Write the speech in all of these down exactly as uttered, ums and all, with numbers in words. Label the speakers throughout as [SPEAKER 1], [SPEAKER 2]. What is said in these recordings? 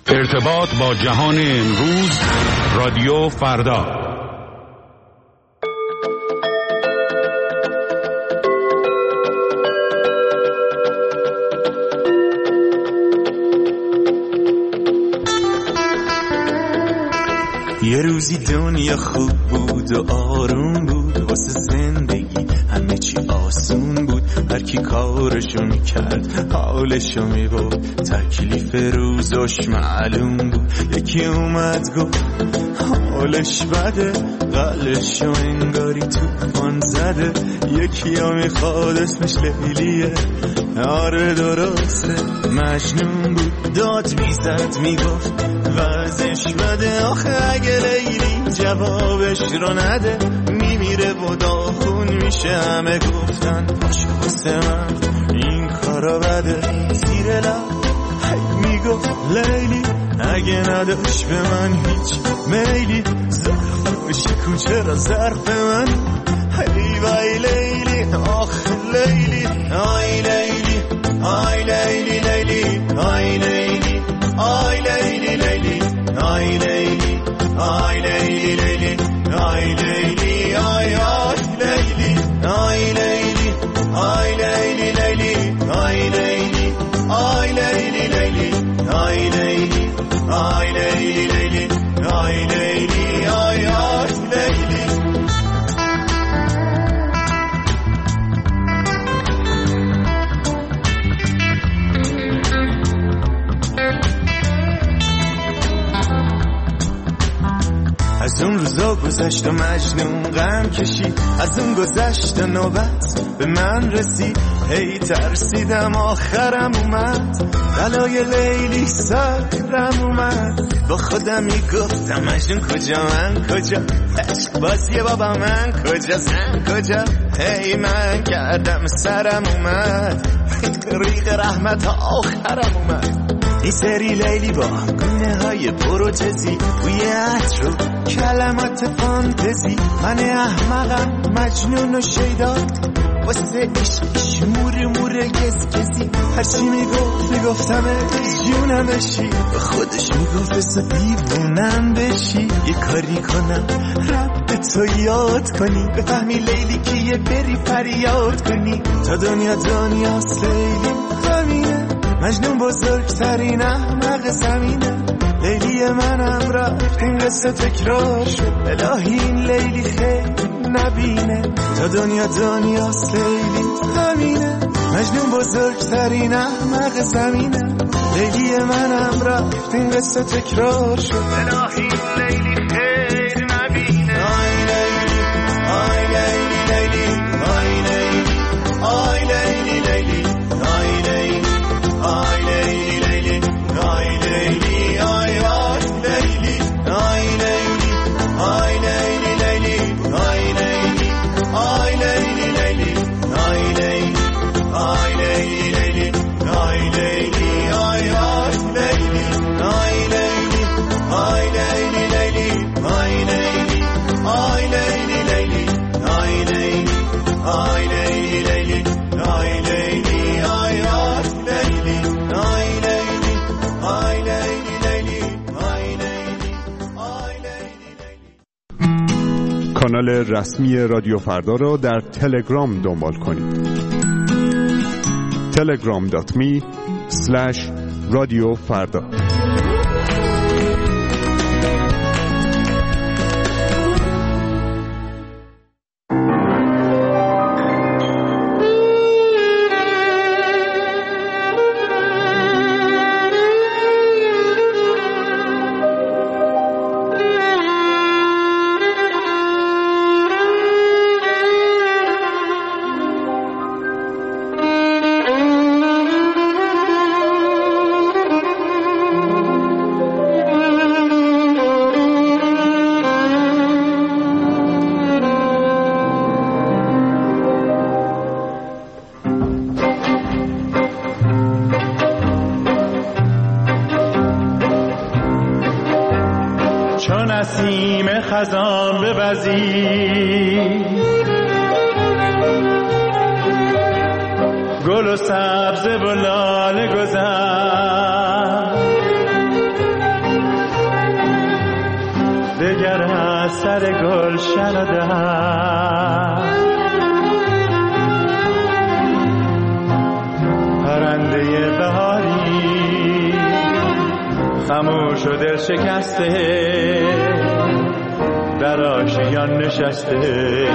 [SPEAKER 1] ارتباط با جهان امروز، رادیو فردا.
[SPEAKER 2] یه روزی دنیا خوب بود و آروم بود، واسه زندگی همه چی آسون بود. هر کی کارشو میکرد حالشو میبود، تکلیف روزش معلوم بود. یکی اومد گفت حالش بده، قلشو انگاری توفان زده. یکی ها میخواد اسمش لیلیه، آره درسته مجنون بود. داد میزد میگفت وضعش بده، آخه اگه لیلی جوابش رو نده میمیره و داغون میشه. همه گفتن باشه واسه من این کارا بده. زیر لب هی میگفت لیلی اگه نداشت به من هیچ میلی، ظرفش کن چرا ظرف من. هی وای لیلی آخ لیلی، آی لیلی آی لیلی لیلی آی لیلی آی لیلی لیلی آی لیلی آی لیلی لیلی آی لیلی آی آی لیلی آی لیلی آی لیلی لیلی آی لیلی آی لیلی لیلی آی لیلی آی لیلی لیلی آی لیلی آی آی لیلی. از اون روزا گذشت و مجنون غم کشید، از اون گذشت و نوبت به من رسید. هی ترسیدم آخرم اومد، بلای لیلی سرم اومد. با خودم میگفتم مجنون کجا من کجا، عشق بازی بابا من کجا سن کجا. هی من کردم سرم اومد، ریق رحمت آخرم اومد. این سری لیلی با گونه های پروتزی، بوی عطر و کلمات فانتزی. من احمقم مجنون و شیدا، واسه عشقش مور مور گز گزی. هرچی میگفت میگفتم جونم بشی، به خودش میگفت بسا دیوونم بشی. یه کاری کنم رب تو یاد کنی، بفهمی لیلی کیه بری فریاد کنی. تا دنیا دنیاست لیلی همینه، مجنون بزرگترین احمق زمینه. لیلی منم رفت این قصه تکرار شد، الهی این لیلی خیلی نبینه. تا دنیا دنیاست لیلی همینه، مجنون بزرگترین احمق زمینه. لیلی منم رفت این قصه تکرار شد، الهی این لیلی خیلی نبینه. آی لیلی آی لیلی لیلی آی لیلی آی لیلی لیلی آی لیلی آی لیلی لیلی آی لیلی آی آی لیلی آی لیلی آی لیلی لیلی آی لیلی آی لیلی لیلی آی لیلی آی لیلی لیلی آی لیلی آی آی لیلی آی لیلی آی لیلی لیلی آی لیلی آی لیلی لیلی آی لیلی آی لیلی لیلی آی لیلی آی آی لیلی آی لیلی آی لیلی لیلی آی لیلی آی لیلی.
[SPEAKER 3] کانال رسمی رادیو فردا را در تلگرام دنبال کنید. تلگرام دات می اسلش رادیو فردا.
[SPEAKER 4] نسیم خزان بوزید، گل و سبز و لاله گذر، سر گلشن و دهر، پرنده بهاری خموش و دل شکسته در آشیان نشسته.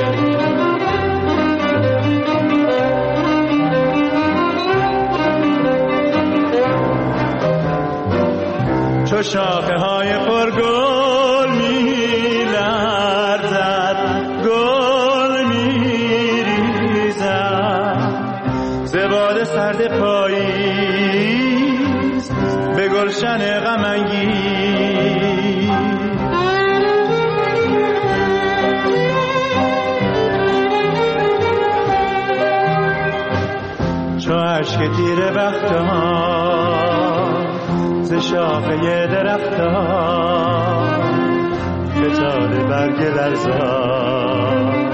[SPEAKER 4] چو شاخه های پرگل می لرزد، گل می ریزد ز باد سرد پاییز به گلشن غم انگیز. چو اشک تیر بختان ز شاخه درختان فتاده برگ لرزان.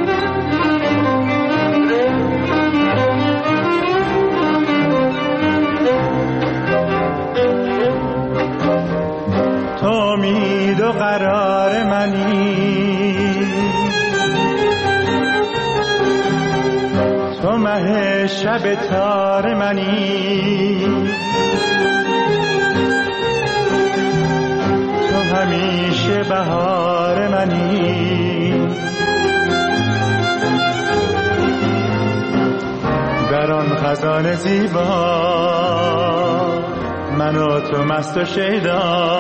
[SPEAKER 4] تو امید و قرار منی، تو مه شب تار منی، تو همیشه بهار منی. در آن خزان زیبا من و تو مست و شیدا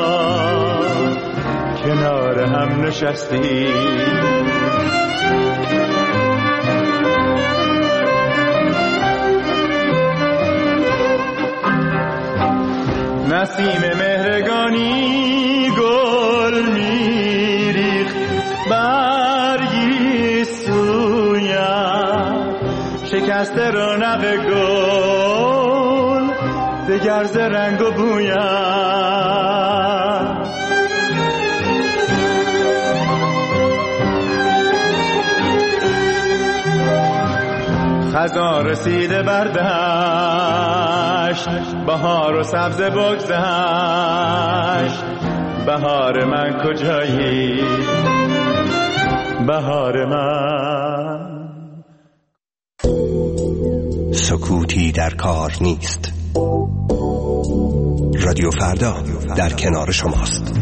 [SPEAKER 4] کنار هم نشستی. نسیم مهرگانی گل میریخت برگی سویم، شکست رونق گل دگر ز رنگ و بویم. خزان رسیده بردشت، بهار و سبز بگذشت. بهار من کجایی؟ بهار من.
[SPEAKER 5] سکوتی در کار نیست. رادیو فردا در کنار شماست.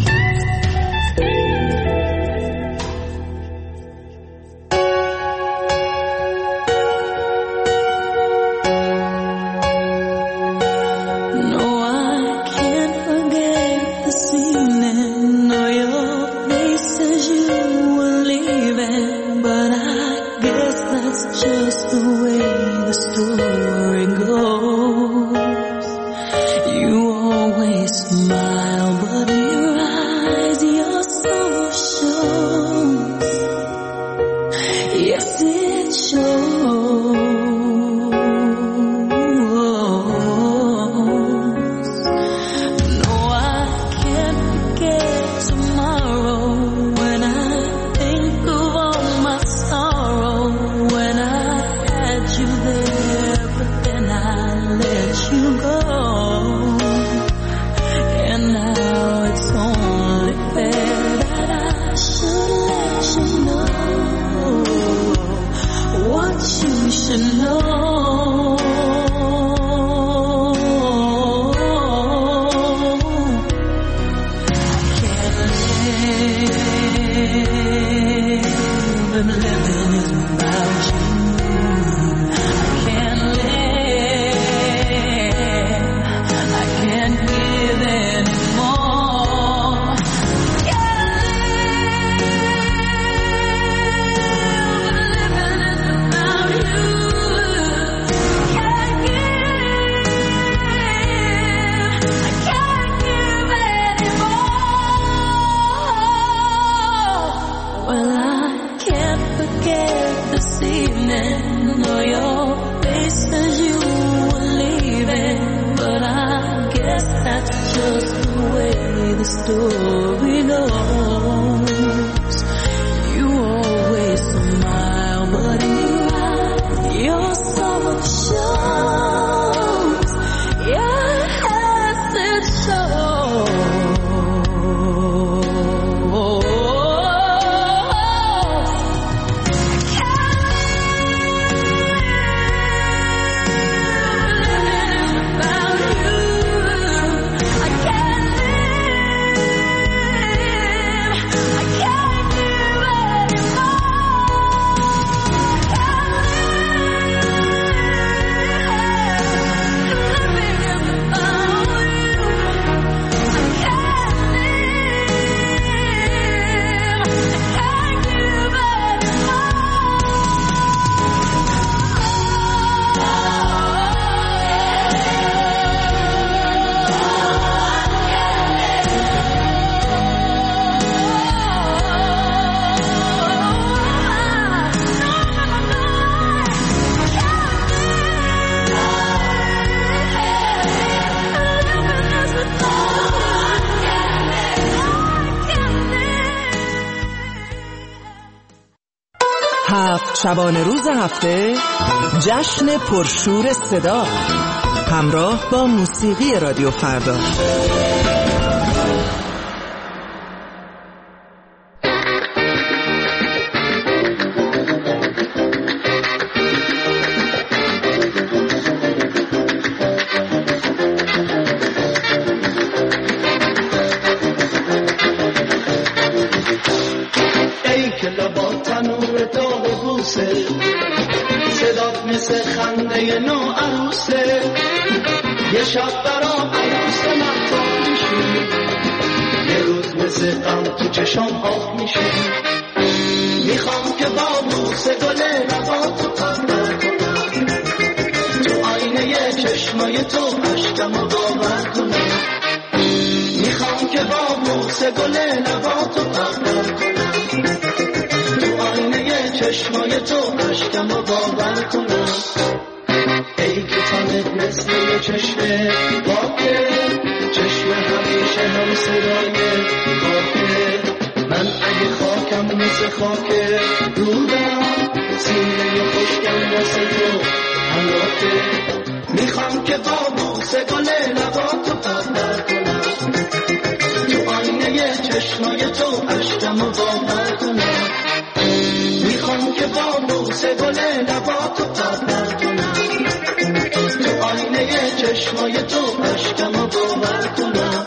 [SPEAKER 6] Oh شبانه روز هفته جشن پرشور صدا همراه با موسیقی رادیو فردا.
[SPEAKER 7] صدات مثل خنده نو عروسه، یه شب برام عروس محتاب میشی، یه روز مثل غم تو چشام آب میشی. میخوام که با بوسه گل لباتو پرور کنم، تو آینه چشمای تو عشقمو باور کنم. میخوام که با بوسه گل لباتو پرور کنم، تو آینه چشمای تو عشقمو باور کنم. ای که تنت مثل یه چشمه باکه، چشم همیشه هم صدای خاکه. من اگه خاکم مثل خاکه رودم، سینه خشکم واسه تو حلاکه. میخوام که با بوسه گل لباتو پرور کنم، تو آینه چشمای تو عشقمو باور کنم. میخوام که با بوسه گل لباتو پرور کنم، تو آینه چشمای تو عشقمو باور کنم.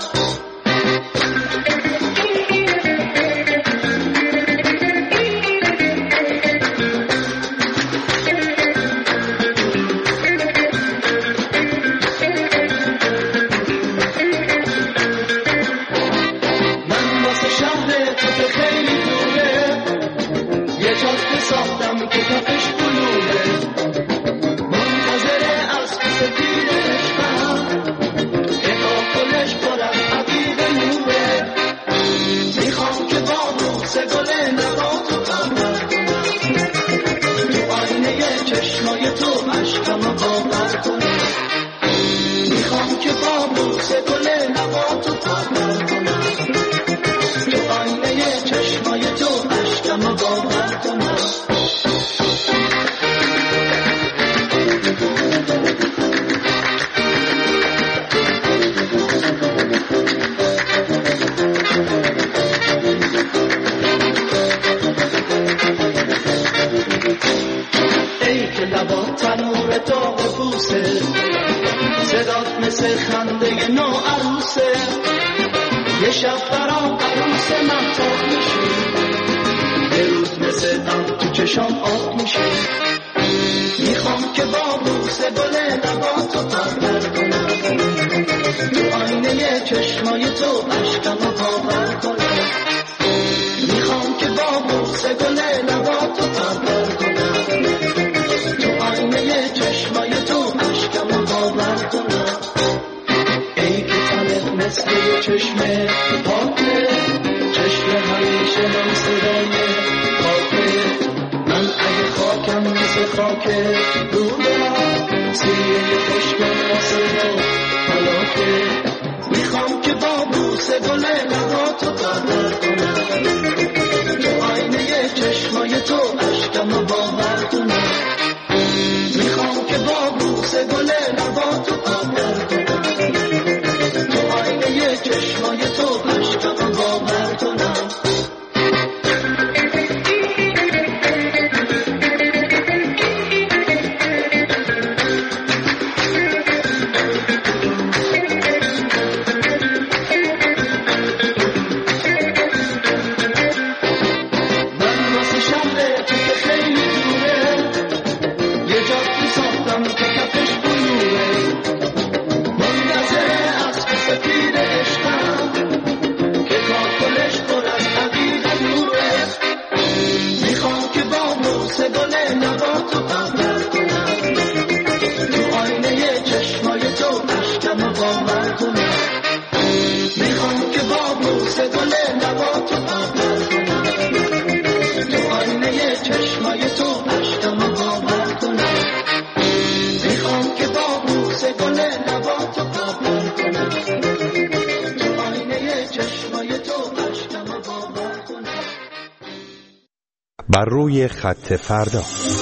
[SPEAKER 5] بر روی خط فردا.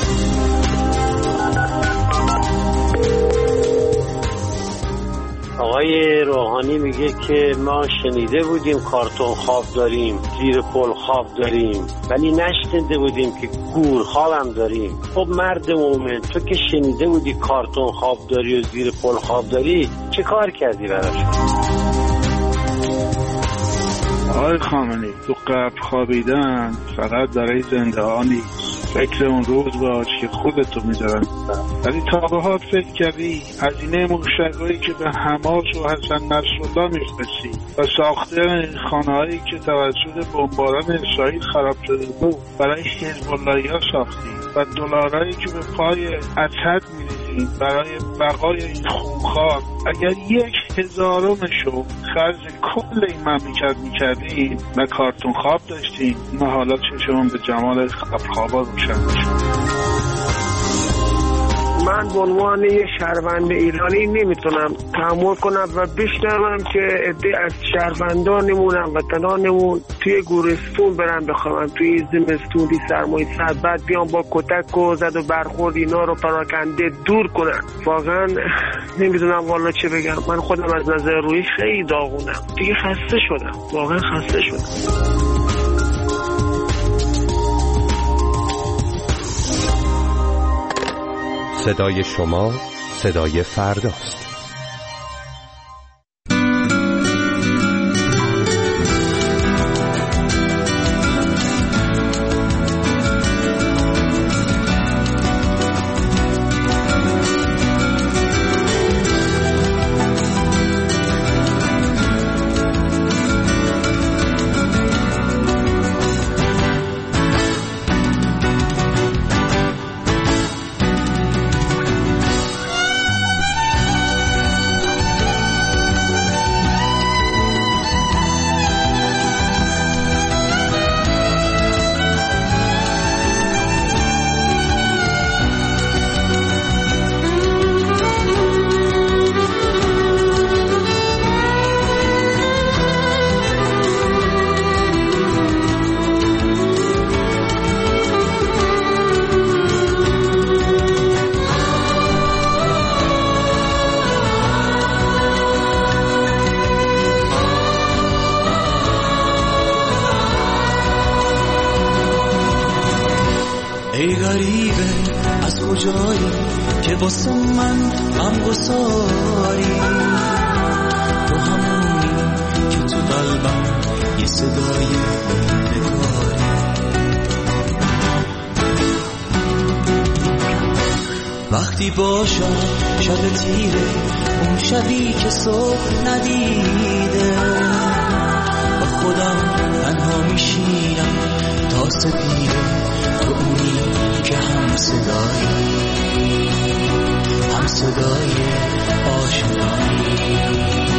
[SPEAKER 8] آقای روحانی میگه که ما شنیده بودیم کارتون خواب داریم، زیر پل خواب داریم، ولی نشنیده بودیم که گور خواب هم داریم. خب مرد مومن، تو که شنیده بودی کارتون خواب داری و زیر پل خواب داری، چه کار کردی براش؟
[SPEAKER 9] آقای خامنه‌ای، تو قبر خوابیدن فقط برای زنده ها نیست. فکر اون روز باش که خودتو میذارن. ولی تا به حال فکر کردی هزینه موشک‌هایی که به حماس و حسن نصرالله میفرستی و ساخته خانه‌هایی که توسط بمباران اسرائیل خراب شده بود برای حزب اللهی‌ها ساختی و دلارایی که به پای اسد می‌ریزی برای بقای این خونخوار، اگر یک هزارمشو خرج کل این مملکت میکردیم، نه کارتون خواب داشتیم، نه حالا چشمون به جمال خوابا روشن بشن.
[SPEAKER 10] من به عنوان یه شهروند ایرانی نمیتونم تحمل کنم و بشنوم که عده از شهروندانمون و وطنانمون توی گورستون برن بخوابن، توی زمستون بی سرمایه سرد، بعد بیان با کتک و زد و برخورد اینا رو پراکنده دور کنن. واقعا نمیدونم والا چه بگم. من خودم از نظر روی خیلی داغونم دیگه، خسته شدم، واقعا خسته شدم.
[SPEAKER 5] صدای شما صدای فرداست.
[SPEAKER 7] ای غریبه از کجایی که واسه من غم گساری، تو همونی که تو قلبم یه صدای بکاری. وقتی باشم شب تیره، اون شبی که صبح ندیده، با خودم تنها میشینم تا سپیده، تو اونی که هم صدایی، هم صدای آشنایی.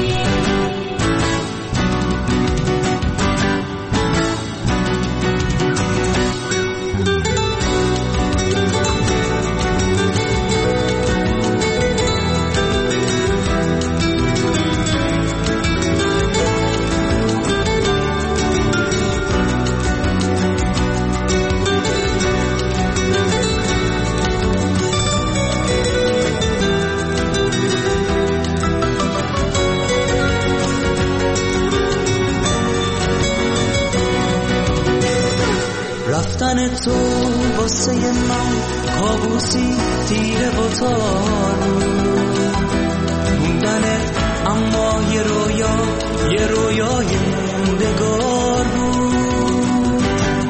[SPEAKER 7] رفتن تو واسه من کابوسی تیره و تارو، موندنت اما یه رویا، یه رویای موندگار بود.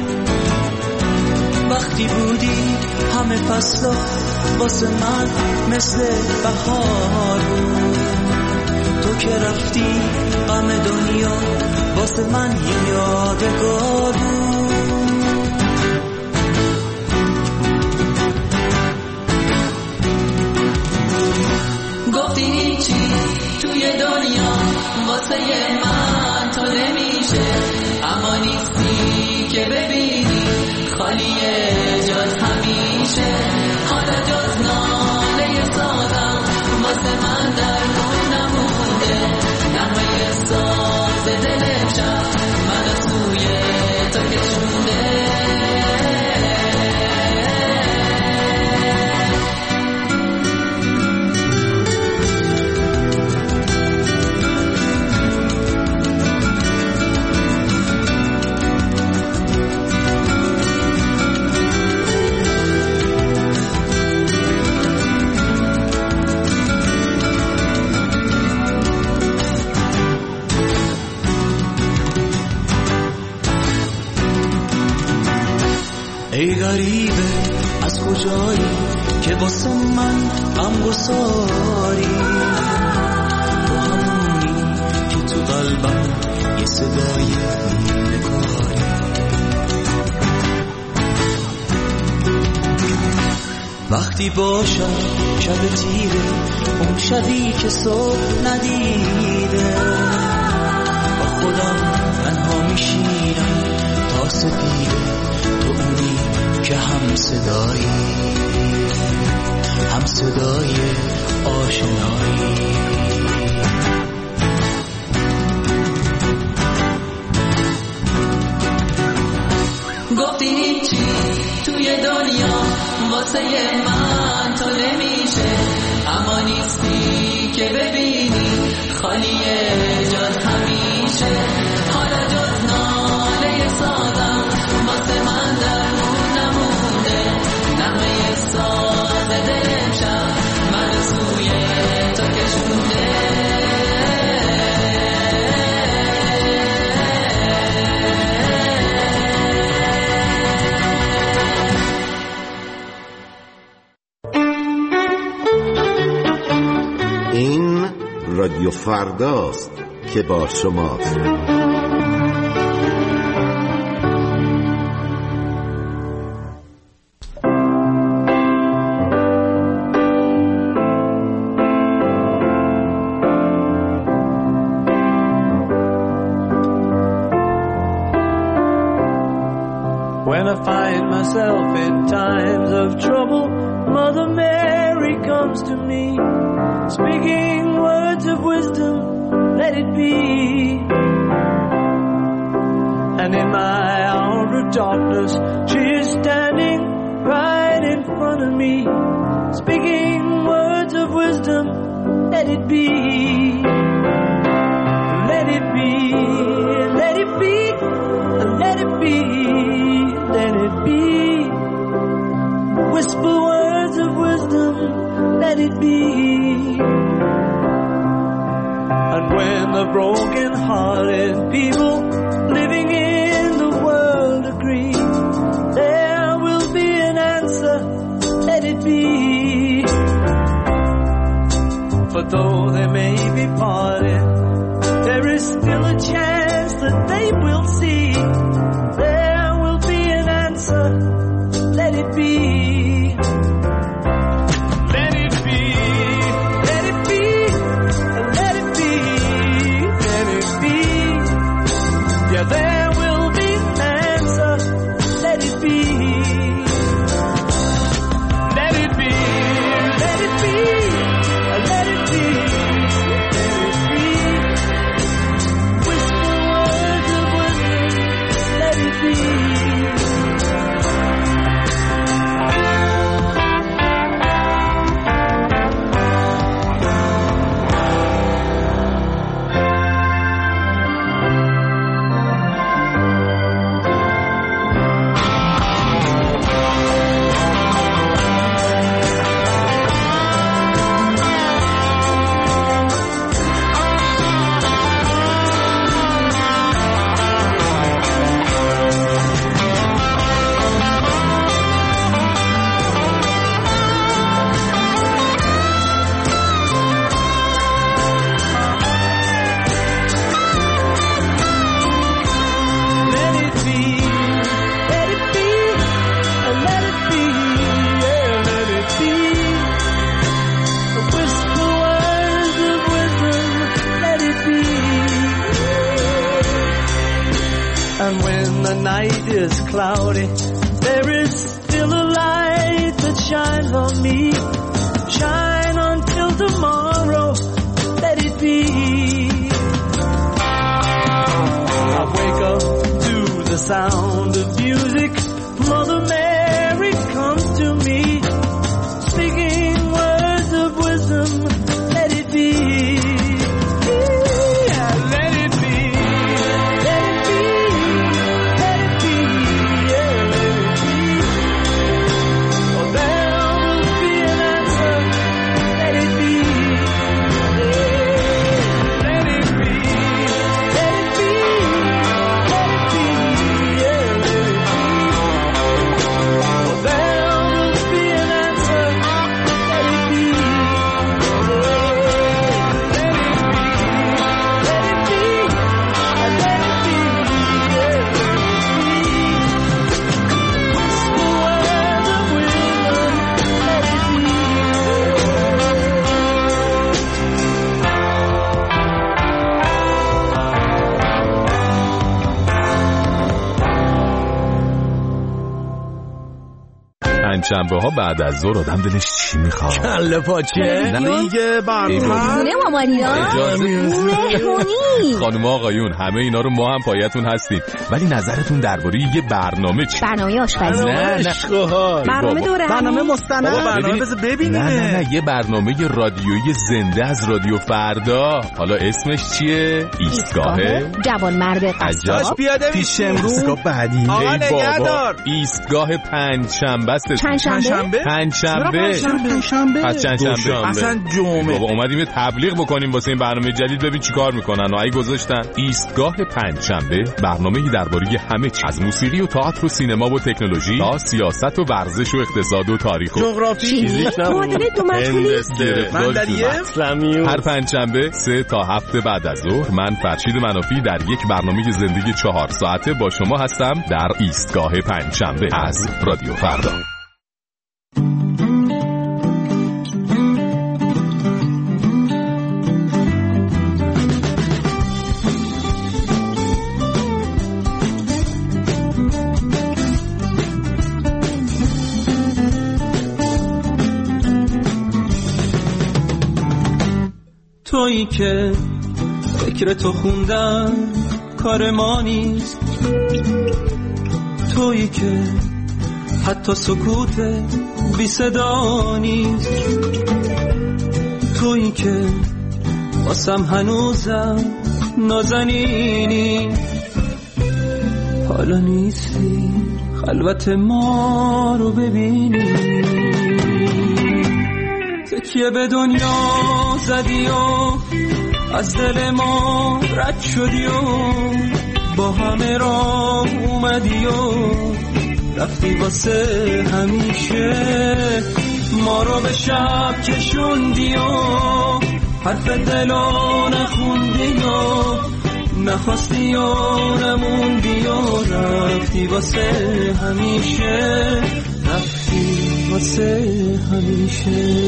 [SPEAKER 7] وقتی بودی همه فصلا واسه من مثل بهار بود، تو که رفتی غم دنیا واسه من یه یادگار بود. گفتی چی توی دنیا واسه من تا نمیشه، اما نیستی که ببینی خالیه جز همیشه. حالا جز ناله سازم واسه من در مون نمونده، نغمه ساز دلم شب من توی تو کشونده. ای غریبه از کجایی که واسه من غم گساری، تو همونی که تو قلبم یه صدای نیمه کاری. وقتی باشم شب تیره، اون شبی که صبح ندیده، با خودم تنها میشینم تا سپیده، تو اونی که هم صدایی، هم صدای آشنایی. گفتی هیچی توی دنیا واسه من تو نمیشه، اما نیستی که ببینی خالیه جات همیشه. حالا جز ناله سازم واسه من درمون نمونده، نغمه ساز دل امشب من سوی تو کشونده.
[SPEAKER 11] این رادیو فرداست که با شماست.
[SPEAKER 12] When I find myself in times of trouble, Mother Mary comes to me, speaking words of wisdom, let it be. And in my hour of darkness, she is standing right in front of me, speaking words of wisdom, let it be. Let it be, let it be, let it be, let it be. Whisper words of wisdom, let it be. And when the broken-hearted people living in the world agree, there will be an answer, let it be. For though they may be parted, there is still a chance that they will see. There will be an answer, let it be. Let it be, let it be, let it be, let it be. Yeah, there will be an answer, let it be. Let it be, let it be, let it be, let it be. Whisper words of wisdom, let it be. And when the night is cloudy, there is still a light that shines on me. Shine until tomorrow, let it be. I wake up to the sound of music. Mother Mary comes to me, speaking words of wisdom, let it be. Let it be.
[SPEAKER 13] پنجشنبه ها بعد از ظهر آدم دلش چی میخواد؟
[SPEAKER 14] کله پاچه دیگه برنامه
[SPEAKER 15] مامانی‌ها مهمونی.
[SPEAKER 13] خانم آقایون همه اینا رو ما هم پایتون هستیم، ولی نظرتون درباره یه برنامه چی؟
[SPEAKER 15] برنامه آشپزی.
[SPEAKER 13] نه نه
[SPEAKER 15] برنامه دوره
[SPEAKER 14] برنامه مستند. برنامه بذار ببینیم.
[SPEAKER 13] نه نه نه یه برنامه رادیویی زنده از رادیو فردا. حالا اسمش چیه؟ ایستگاه
[SPEAKER 15] جوانمرد قصاب.
[SPEAKER 14] پیاده میشه امروز بعدی.
[SPEAKER 13] آقا نگهدار. ایستگاه پنجشنبه است.
[SPEAKER 15] پنجشنبه؟
[SPEAKER 13] پنجشنبه.
[SPEAKER 14] پنجشنبه.
[SPEAKER 13] پس چندشنبه.
[SPEAKER 14] اصلا جمعه.
[SPEAKER 13] بابا اومدیم یه تبلیغ بکنیم واسه این برنامه جدید، ببین چیکار میکنن. و ای گذاشتن ایستگاه پنجشنبه، برنامه‌ای درباره همه چیز، از موسیقی و تئاتر و سینما و تکنولوژی تا سیاست و ورزش و اقتصاد و تاریخ و
[SPEAKER 14] جغرافی.
[SPEAKER 15] معادله دو مشغولی.
[SPEAKER 13] هر پنجشنبه سه تا هفت بعد از ظهر من فرشید منافی در یک برنامه زندگی چهار ساعته با شما هستم در ایستگاه پنجشنبه از رادیو فردا.
[SPEAKER 16] تویی که فکر تو خوندن کار ما نیست، تویی که حتی سکوت بی صدا نیست، تویی که واسم هنوزم نازنینی، حالا نیستی خلوت ما رو ببینی، تکیه به دنیا زدی و از دل ما رد شدی و با همه راه اومدی و رفتی واسه همیشه، ما رو به شب کشوندی و حرف دلو نخوندی و نخواستی و نموندی و رفتی واسه همیشه، رفتی واسه همیشه.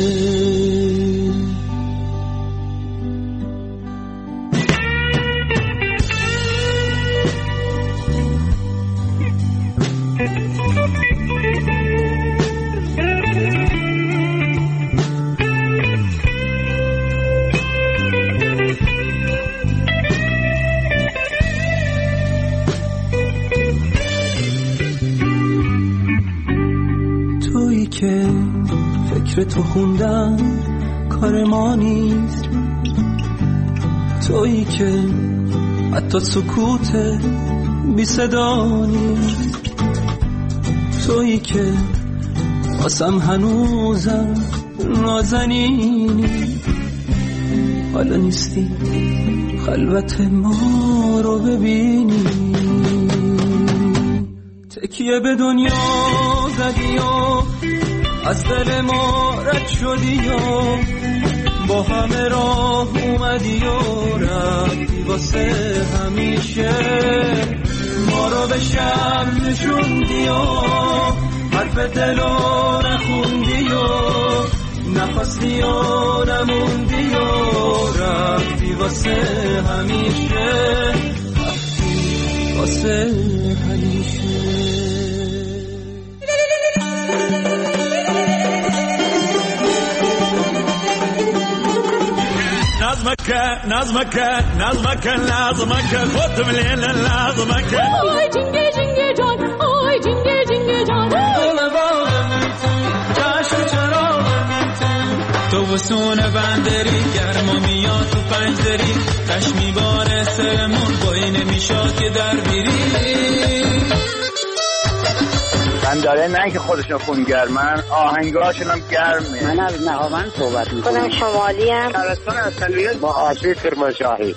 [SPEAKER 16] تویی که فکر تو خوندن کار ما نیست، تویی که حتی سکوت بی صدا نیست، تویی که واسم هنوزم نازنینی، حالا نیستی خلوت ما رو ببینی، تکیه به دنیا زدی و از دل ما رد شدی و با همه راه اومدی و رفتی واسه همیشه، ما رو به شب نشوندی و حرف دلو نخوندی و نخواستی و نموندی و رفتی واسه همیشه، رفتی واسه همیشه.
[SPEAKER 17] نظمك نظمك نظمك لازمك خد من الليل لازمك
[SPEAKER 18] آی جنگه جنگه جان آی جنگه جنگه جان
[SPEAKER 16] دل باغ جشن چراغ تو وسون بندری گرما میاد تو پنجدری تش میباره سرمون بایی نمیشاد که در بیری
[SPEAKER 19] بنداره نه که خودشون خونگرمن آهنگاشون هم گرمه.
[SPEAKER 20] من از نهاوند صحبت میکنم.
[SPEAKER 10] خودم شمالی هم
[SPEAKER 19] شهرستان اصلیت با آسیب کرمانشاهی.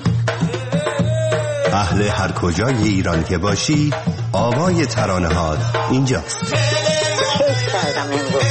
[SPEAKER 11] اهل هر کجای ایران که باشی آوای ترانه ها اینجاست.
[SPEAKER 10] کیف کردم امروز.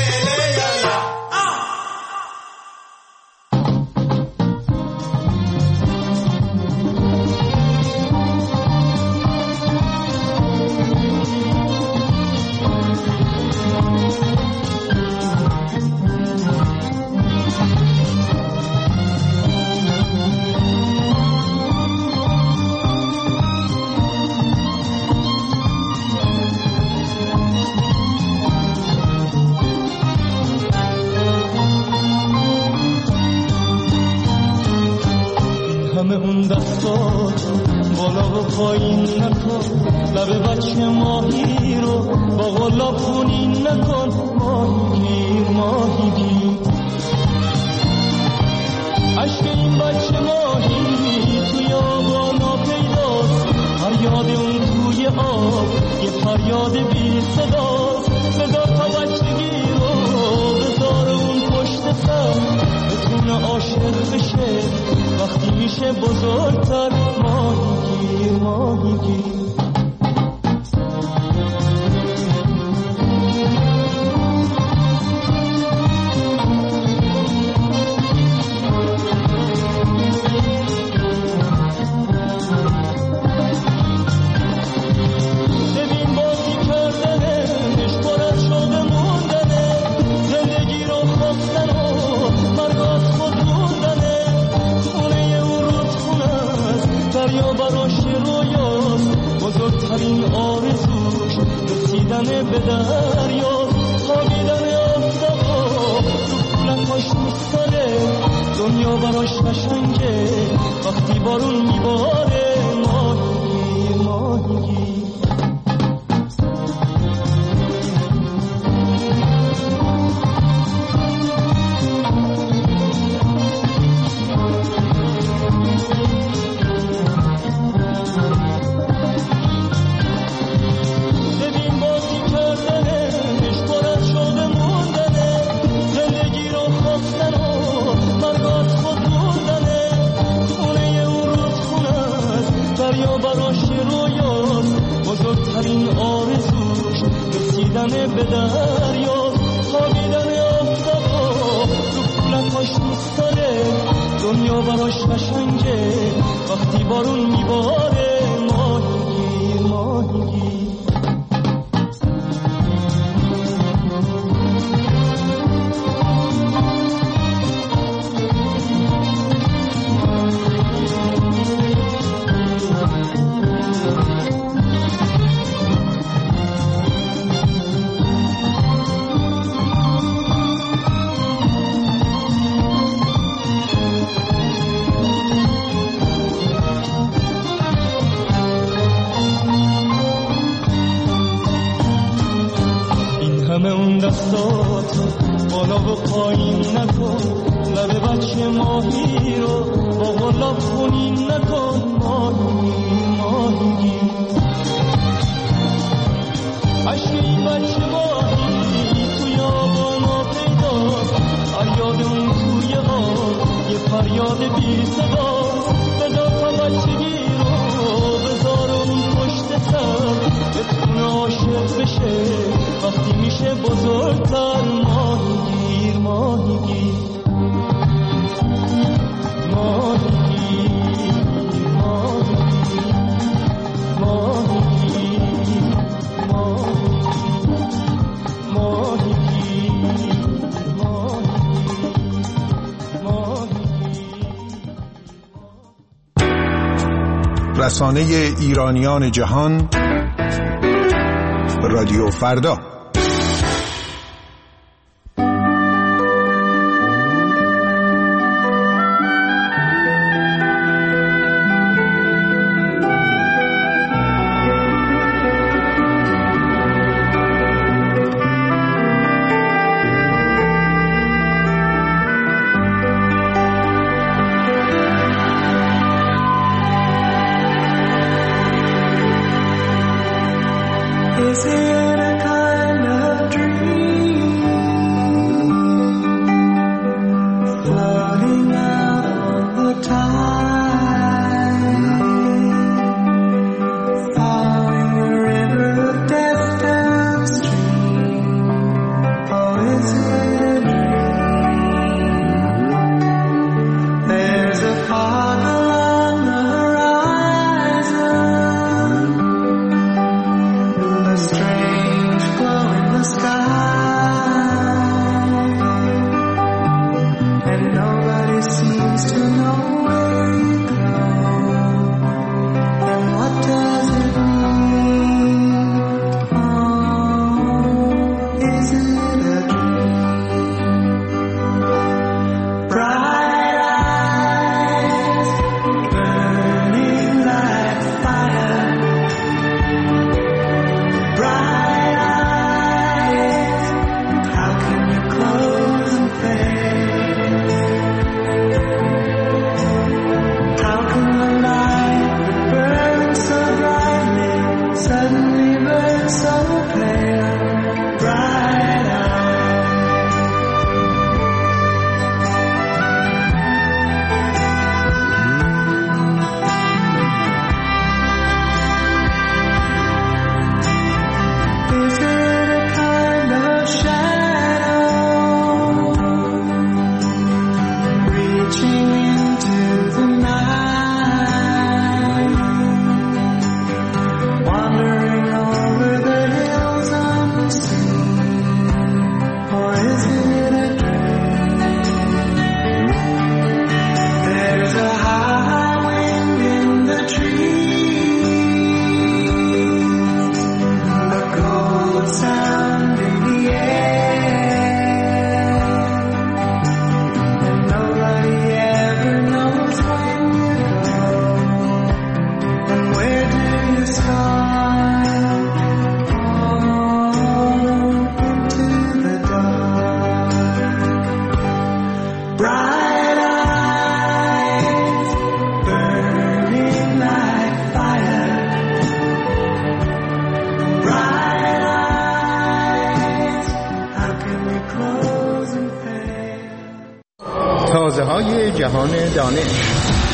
[SPEAKER 12] دستاتو بالا و پایین نکن، لب بچه ماهی رو با غلاب خونین نکن، ماهی گیر ماهی گیر. عشق این بچه ماهی توی آبانا پیداست، فریاد اون توی آب یه فریاد بی صداست. بذار تا بچگی رو بذار اون پشت سر، بتونه عاشق بشه وقتی میشه بزرگتر، ماهی گیر ماهی گیر. بزرگترین آرزوش رسیدن به دریا، خوابیدن آفتابا رو کولکاش میستاره، دنیا براش قشنگه وقتی بارون میباره، ماهی ماهی. بزرگترین آرزوش رسیدن به دریا، خوابیدن آفتابا رو کولکاش میستاره، دنیا براش قشنگه وقتی بارون میباره، ماهی گیر ماهی گیر. دستاتو بالا و پایین نکن، لب بچه ماهی رو با غلاب خونین نکن، ماهی ماهی. عشق این بچه ماهی توی آبانا پیداست، فریاد اون توی آب یه فریاد بی صداست. بذار تا بچگی رو بذار اون پشت سر، بتونه عاشق بشه وقتی میشه بزرگتر، ماهی گیر ماهی گیر ماهی گیر ماهی گیر ماهی گیر
[SPEAKER 21] رسانه ایرانیان جهان، رادیو فردا.
[SPEAKER 12] Is it a kind
[SPEAKER 21] صدای جهان دانش.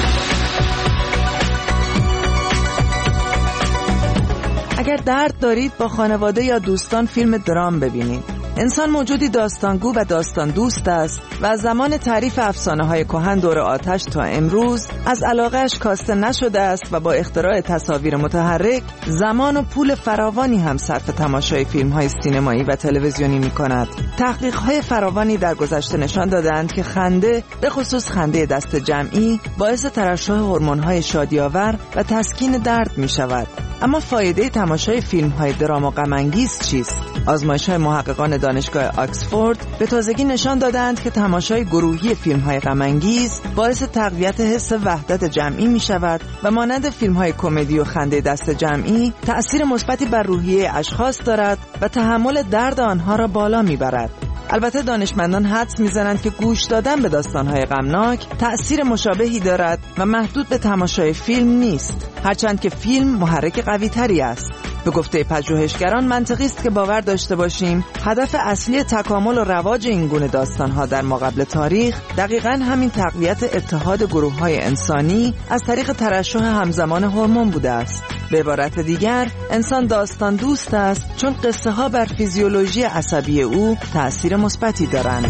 [SPEAKER 6] اگر درد دارید با خانواده یا دوستان فیلم درام ببینید. انسان موجودی داستانگو و داستان دوست است و از زمان تعریف افسانه‌های کهن دور آتش تا امروز از علاقه‌اش کاسته نشده است و با اختراع تصاویر متحرک زمان و پول فراوانی هم صرف تماشای فیلم‌های سینمایی و تلویزیونی می‌کند. تحقیق‌های فراوانی در گذشته نشان دادند که خنده، به خصوص خنده دست جمعی، باعث ترشح هورمون‌های شادی‌آور و تسکین درد می‌شود. اما فایده تماشای فیلم‌های درام و غم‌انگیز چیست؟ آزمایش‌های محققان دانشگاه آکسفورد به تازگی نشان دادند که تماشای گروهی فیلم‌های غم‌انگیز باعث تقویت حس وحدت جمعی می‌شود و مانند فیلم‌های کمدی و خنده دست جمعی تأثیر مثبتی بر روحیه اشخاص دارد و تحمل درد آنها را بالا می‌برد. البته دانشمندان حدس می‌زنند که گوش دادن به داستان‌های غمناک تأثیر مشابهی دارد و محدود به تماشای فیلم نیست، هرچند که فیلم محرک قوی‌تری است. به گفته پژوهشگران منطقی است که باور داشته باشیم هدف اصلی تکامل و رواج این گونه داستان‌ها در ماقبل تاریخ دقیقاً همین تقویت اتحاد گروه‌های انسانی از طریق ترشح همزمان هورمون بوده است. به عبارت دیگر انسان داستان دوست است چون قصه ها بر فیزیولوژی عصبی او تأثیر مثبتی دارند.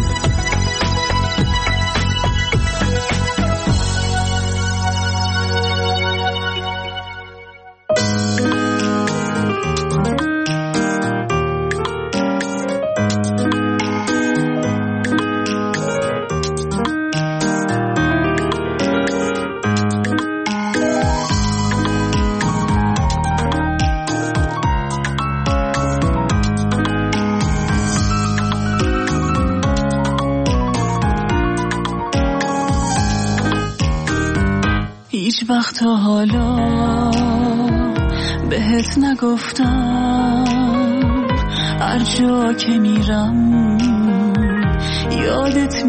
[SPEAKER 1] هیچ وقت تا حالا بهت نگفتم هر جا که میرم یادت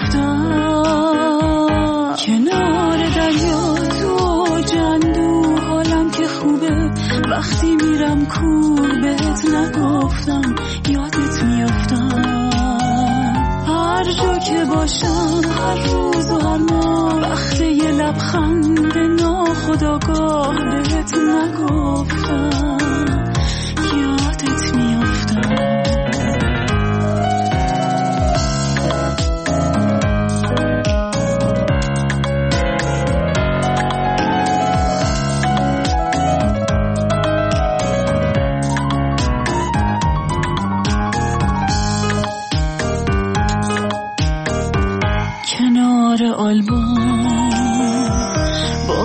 [SPEAKER 1] میافتم کنار دریا تو جندو حالم که خوبه وقتی میرم کور بهت نگفتم یادت میافتم هر جا که باشم هر روز و هر ماه وقت یه لبخند ناخودآگاه بهت نگفتم یادت میافتم کنار آلبوم با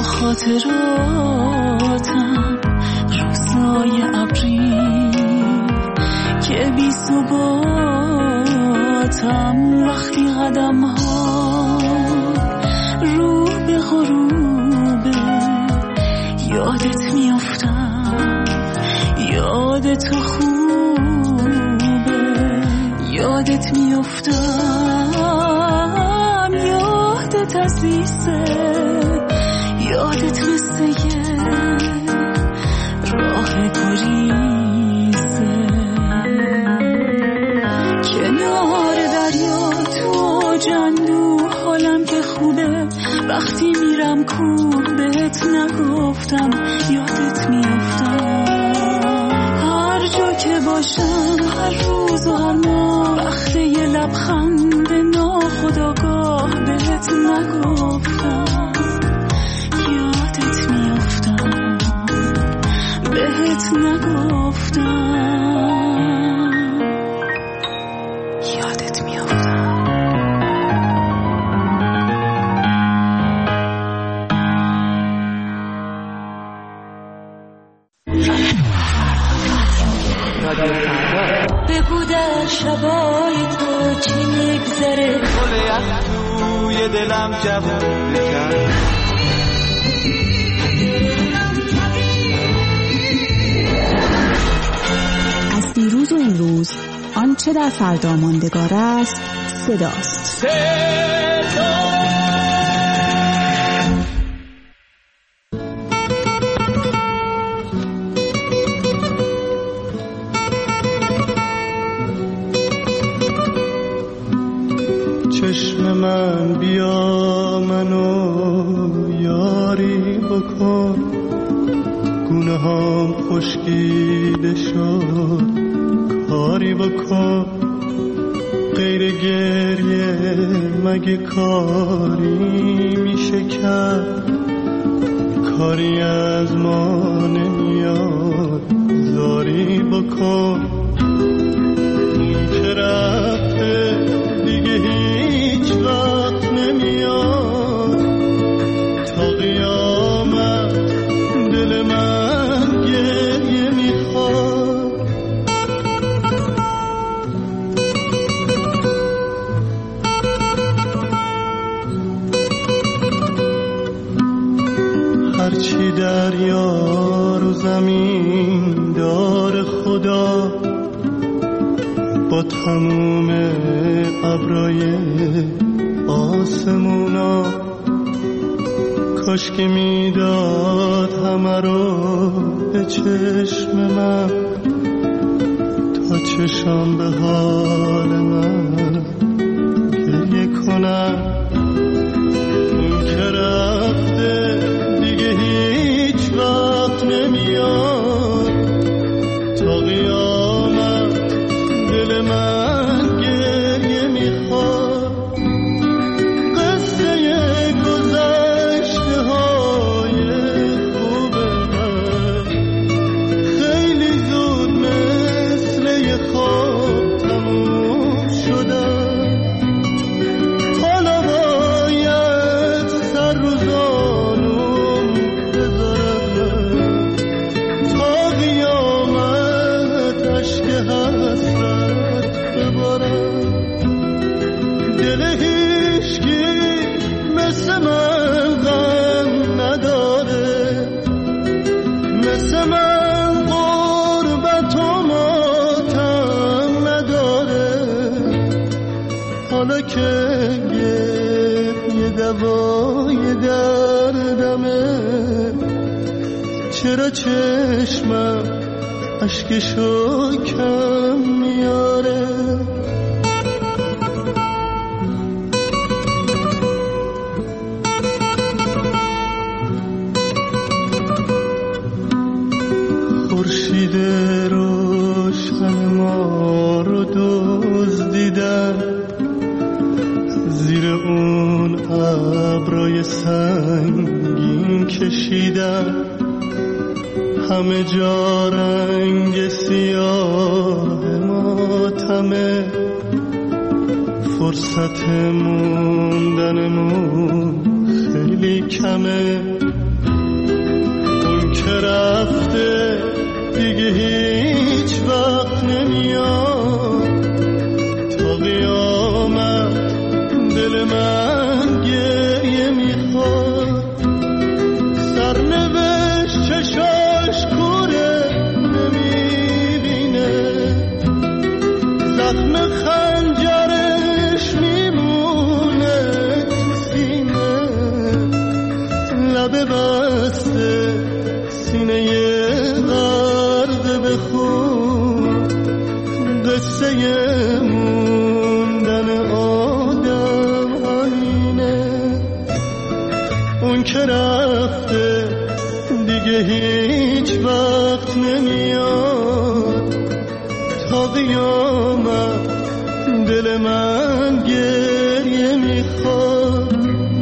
[SPEAKER 1] خاطراتم روزای ابری که بی ثباتم وقتی قدم ها رو به غروبه یادت میافتم یادت خوبه یادت میافتم یادت عزیزه یادت مثل یه راه گریزه کنار دریا تو جندو حالم که خوبه وقتی میرم کور بهت نگفتم یادت میافتم هر جا که باشم هر روز و هر ماه وقت یه لبخند ناخودآگاه بهت نگفتم یادت میافتم بهت نگفتم یادت میافتم
[SPEAKER 12] بگو در شبای تو چی میگذره
[SPEAKER 4] گل یخ توی دلم جوون بکن
[SPEAKER 22] از دیروز و امروز آنچه در فردا ماندگار است صداست. صدا
[SPEAKER 4] چشم من بیا
[SPEAKER 2] خشکیده شد کاری بکن غیر گریه مگه کاری میشه کرد کاری از ما نمیاد زاری بکن اون که رفته دیگه هیچ وقت نمیاد تا قیامت دل من گریه میخواد هرچی دریا رو زمین دار خدا با تموم ابرای آسمونا کاش که میداد همه رو به چشم من تا چشم به حال من گریه کنم اون که رفته دیگه هیچ وقت نمیاد تا قیامت دل من گریه میخواد قصه گذشته های خوب من خیلی زود مثل یه خواب تموم شدن حالا باید سر رو زانوم بذارم تا قیامت عشق حسرت ببارم دل هیچکی مثل من غم نداره مثل من غربت و ماتم نداره حالا که یه دوای دردمه چرا چشمم اشکشو کم میاره خورشید روشن ما رو دزدیدن زیر اون ابرای سنگین کشیدن همه جا رنگ سیاه ماتمه فرصت موندنمون خیلی کمه اون که رفته دیگه هیچ وقت نمیاد تا قیامت دل من گریه میخواد سرنوشت چشاش کوره نمیبینه زخم خنجرش میمونه تو سینه لب بسته سینه غرق به خون قصه موندن آدم همینه اون که رفته دیگه هیچ وقت نمیاد تا قیامت دل من گریه میخواد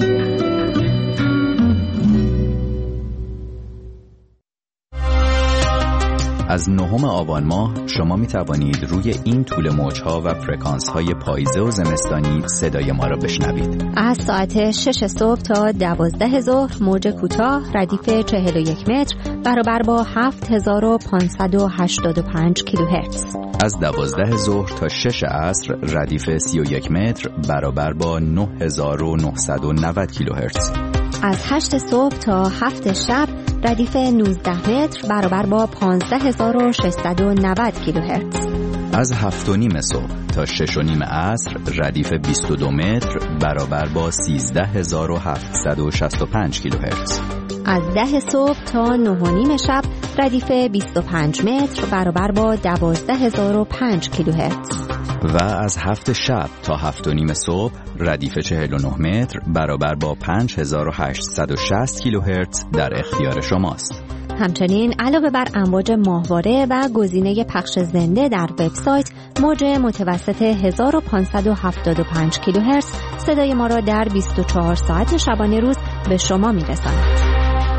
[SPEAKER 3] از نهم آبان ماه شما می توانید روی این طول موجها و فرکانس های پاییزه و زمستانی صدای ما را بشنوید.
[SPEAKER 15] از ساعت شش صبح تا دوازده ظهر موج کوتاه ردیف چهل و یک متر برابر با هفت هزار و پانصد و هشتاد و پنج کیلوهرتز.
[SPEAKER 3] از دوازده ظهر تا شش عصر ردیف سی و یک متر برابر با نه هزار و نهصد و نود کیلوهرتز.
[SPEAKER 15] از هشت صبح تا هفت شب ردیف نوزده متر برابر با پانزده هزار و ششصد و نود کیلوهرتز.
[SPEAKER 3] از هفت و نیم صبح تا شش و نیم عصر ردیف بیست و دو متر برابر با سیزده هزار و هفتصد و شصت و پنج کیلوهرتز.
[SPEAKER 15] از ده صبح تا نه و نیم شب ردیف بیست و پنج متر برابر با دوازده هزار و پنج کیلوهرتز.
[SPEAKER 3] و از هفت شب تا هفت و نیم صبح ردیف چهل و نه متر برابر با پنج هزار و هشتصد و شصت کیلوهرتز در اختیار شماست.
[SPEAKER 15] همچنین علاوه بر امواج ماهواره و گزینه پخش زنده در وبسایت، موج متوسط هزار و پانصد و هفتاد و پنج کیلوهرتز صدای ما را در بیست و چهار ساعت شبانه روز به شما می‌رساند.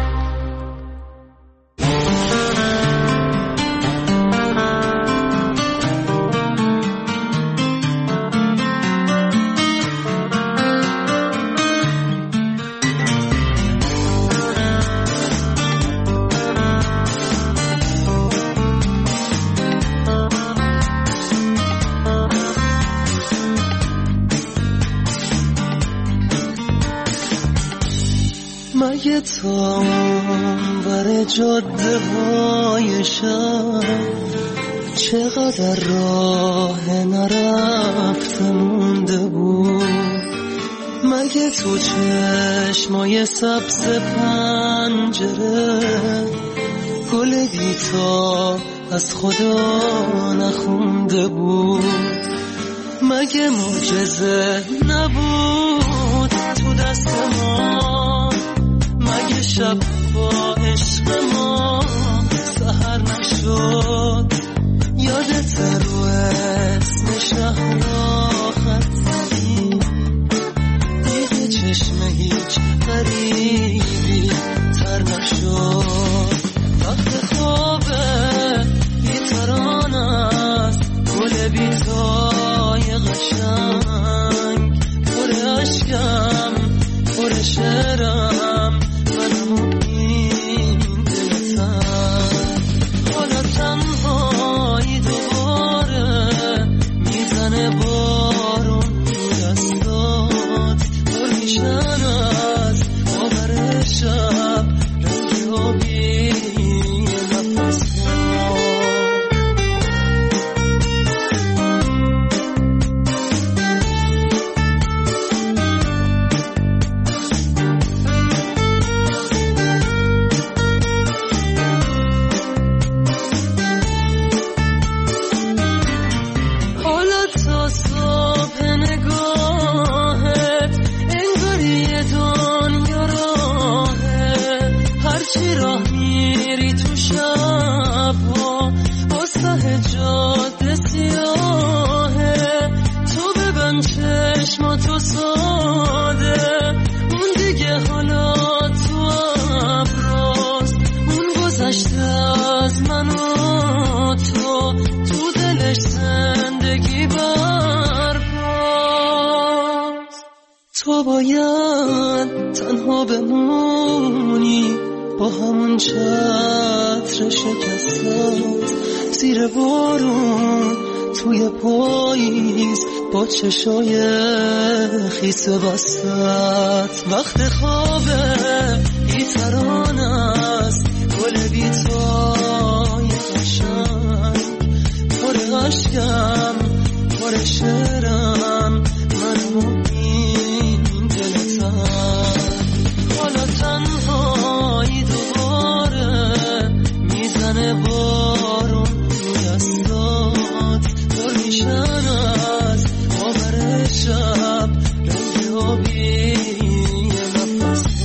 [SPEAKER 2] مگه تا بر جاده های شهر چقدر راه نرفته مونده بود؟ مگه تو چشمای سبز پنجره گل بیتا از خدا نخونده بود؟ مگه معجزه نبود تو دست ما؟ مگه شب با عشق ما سحر نشد؟ یادت رو اسم شهر خط زدی؟ دیگه چشم هیچ غریبی تر نشد. وقت خوابه بیتران است گل بیتای قشنگ، پر عشقم پر شعرم منم این دلتن. حالا تنهایی دوباره میزنه بارون دستات، پر میشن از باور شب رنگ آبی نفس تو باید تنها بمونی با همون چتر شکستت زیر بارون توی پاییز با چشای خیس بستت. وقت خوابه بیتران است گل بیتای قشنگ، پر عشقم پر شعرم منم این دلتن. حالا تنهایی دوباره میزنه بارون دستات، پر میشن از باور شب رنگ آبی نفس.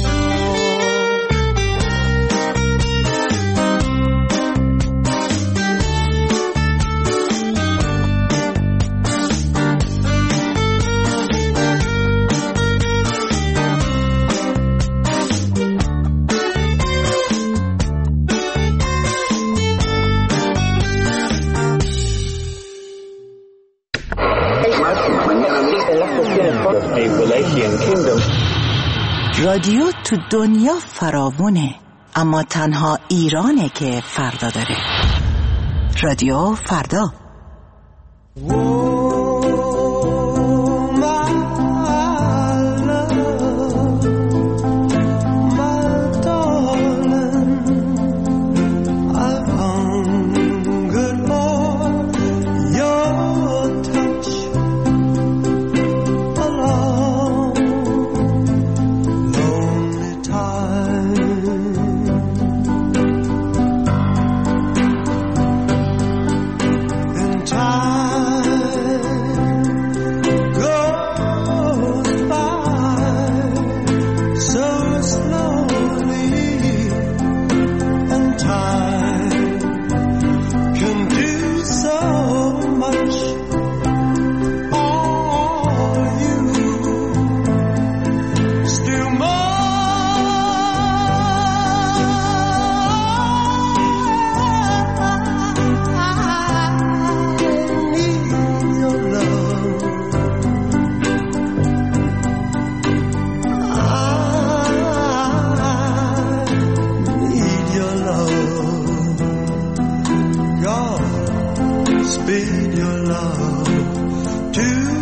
[SPEAKER 8] رادیو تو دنیا فراوونه، اما تنها ایرانه که فردا داره. رادیو فردا.
[SPEAKER 2] Time
[SPEAKER 7] bid your love to